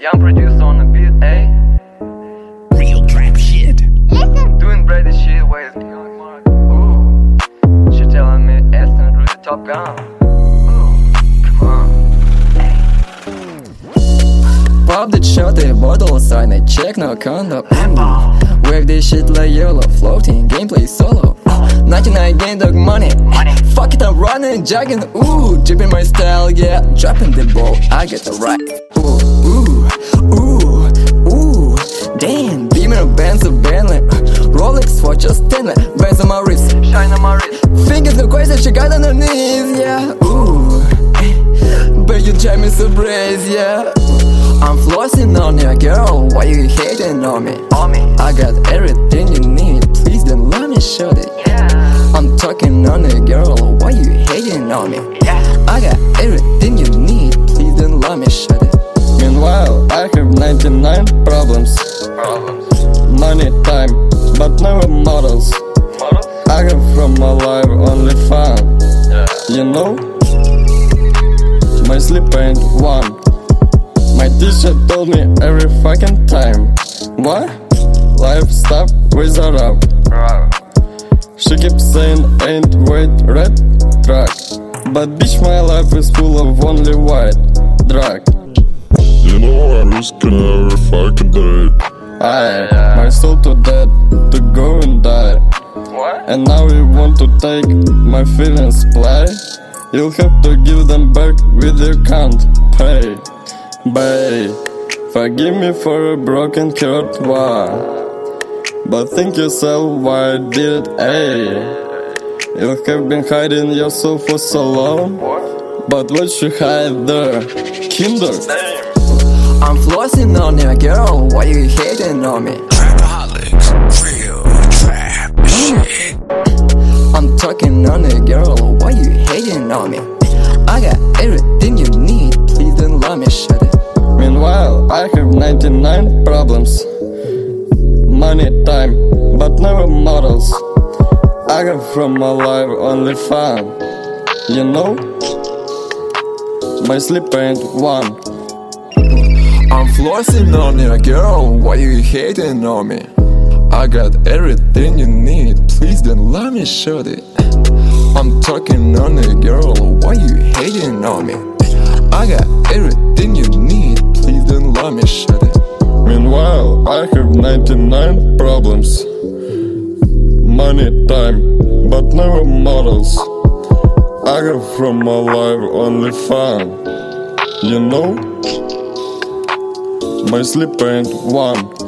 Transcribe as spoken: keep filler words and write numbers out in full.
Young producer on the beat, eh? Real trap shit. Doing brady shit, ways young Mark. Ooh, she telling me Aston through the Top Gun. Ooh, come on. Pop the shorty, bottle sign, I check no condo. Wave this shit like YOLO, floating, gameplay solo. ninety-nine game dog money. Fuck it, I'm running, jogging. Ooh, dripping my style, yeah. Dropping the ball, I get the right. Ooh, ooh, ooh, ooh. Damn, Beamer, Benz, Bentley, Rolex, watch just Stanley. Benz on my wrist, Shine on my wrist. fingers go crazy, she got on her knees, yeah. Ooh, but you drive me so crazy, yeah. I'm flossing on ya, girl. Why you hating on me? On me. I got everything you need. Please don't let me shoot it. Yeah. I'm talking on it, girl. Why you hating on me? Yeah. I got everything you need. Please don't let me shut it. Meanwhile, I have ninety-nine problems. Problems. Money, time, but never models. Models? I have from my life only fun. Yeah. You know? My sleep ain't one. My teacher told me every fucking time. What? Life stuff with a rap. Wow. She keeps saying ain't wait red track. But bitch, my life is full of only white drag. You know I'm risking every fucking day. I, my soul to dead, to go and die. What? And now you want to take my feelings, play? You'll have to give them back with you can't pay. Babe, forgive me for a broken heart, why? But think yourself why I did it, ayy. You have been hiding yourself for so long. What? But what you hide there? Kinder? I'm flossing on ya, girl. Why you hating on me? Trapaholics. Real trap shit. I'm talking on it, girl. Why you hating on me? I got everything you need. Please don't let me shut it. Meanwhile, I have ninety-nine problems. Money, time, but never models. I have from my life only fun. You know? My sleep ain't one. I'm flossing on ya, girl. Why you hating on me? I got everything you need. Please don't let me shut it. I'm talking on it, girl. Why you hating on me? I got everything you need. Please don't let me shut it. Meanwhile, I have ninety-nine problems. Money, time, but never models. I have from my life only fun. You know? My sleep ain't one.